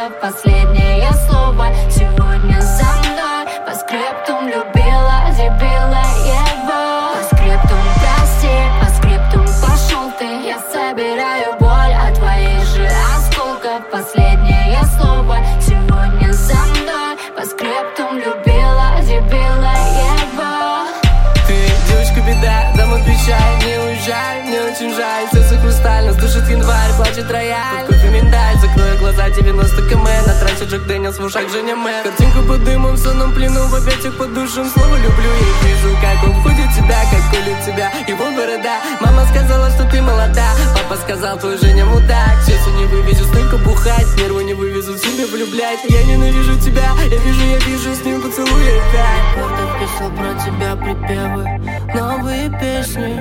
сколько последнее слово сегодня за мной. По скриптум любила, дебила его. По скриптум прости, по скриптум пошел ты. Я собираю боль от твоей же осколков. Последнее слово сегодня за мной. По скриптум любила, дебила его. Ты девочка беда, дам отвечай, не уезжай, мне очень жаль. Сердце хрустально, душит январь, плачет рояль. Тут кофе миндаль, закрою глаза, 90 км. Натрачу Джек Дэниелс в ушах, Женя Мэн. Картинку под дымом, в сонном плену, в объятиях под душем. Слово люблю, я вижу, как он входит в тебя, как колет тебя его борода. Мама сказала, что ты молода, папа сказал, твой Женя мудак. Сейчас не вывезу столько бухать, нервы не вывезут себе влюблять. Я ненавижу тебя, я вижу, с ним поцелуй опять. Кто-то писал про тебя припевы, новые песни.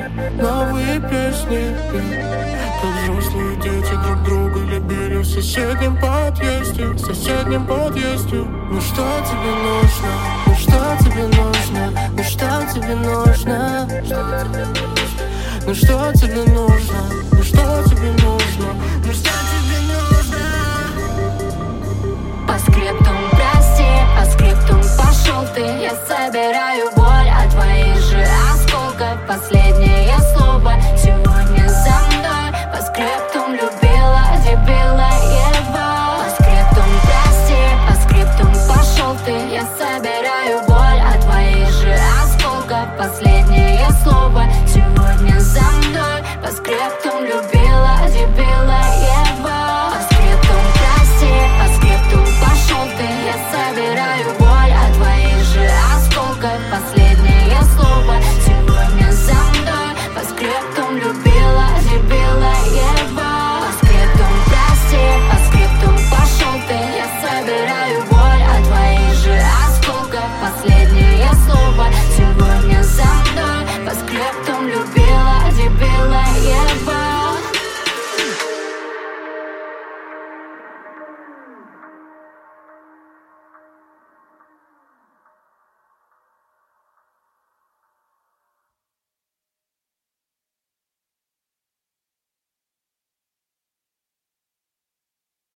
Как взрослые дети друг друга любили в соседнем подъезде. Ну что тебе нужно? Ну что тебе нужно? Ну что тебе нужно? Ну что тебе нужно? Ну что тебе нужно? Ну что тебе нужно?